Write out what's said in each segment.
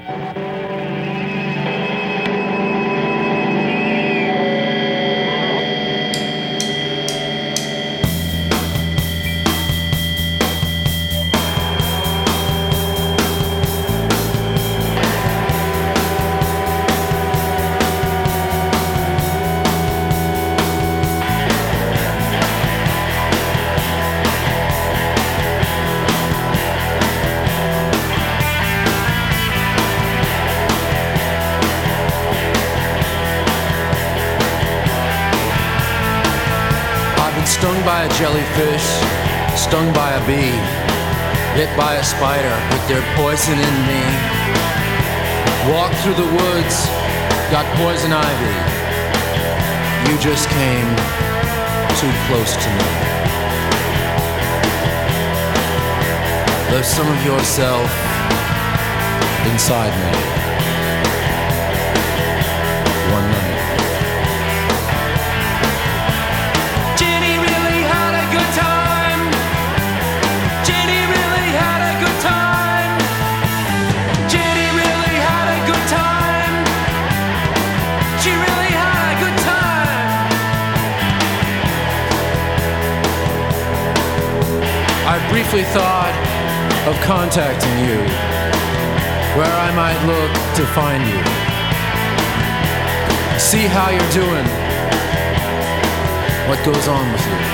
Stung by a jellyfish, stung by a bee, bit by a spider with their poison in me. Walked through the woods, got poison ivy. You just came too close to me. There's some of yourself inside me. One night. I briefly thought of contacting you, where I might look to find you. See how you're doing, what goes on with you.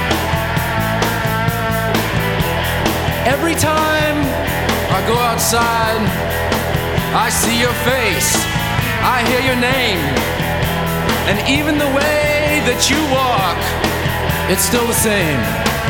Every time I go outside, I see your face, I hear your name, and even the way that you walk, it's still the same.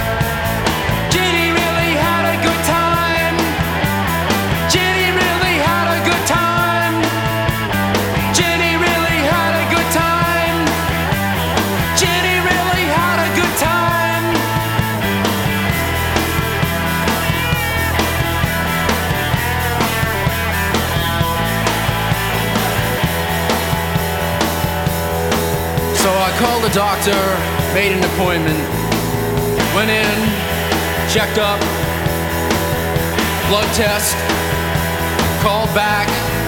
So I called the doctor, made an appointment, went in, checked up, blood test, called back.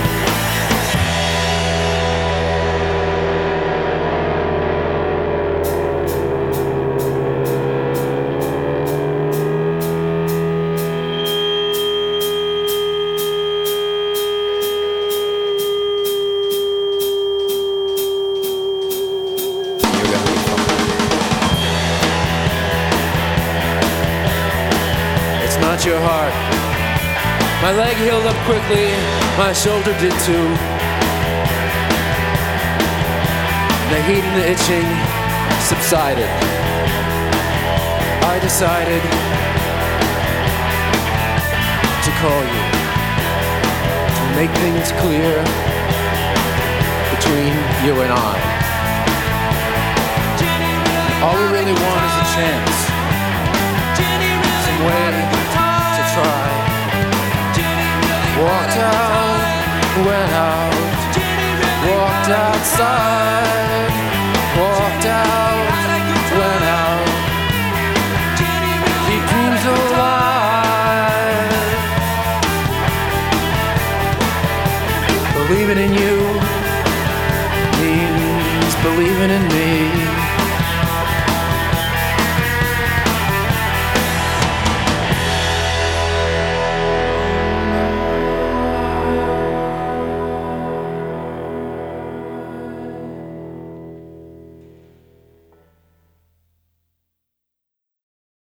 Not your heart. My leg healed up quickly, my shoulder did too. The heat and the itching subsided. I decided to call you, to make things clear between you and I. All we really want is a chance, some way to try. Walked out, went out, walked outside, walked out, went out. Keep dreams alive, believing in you.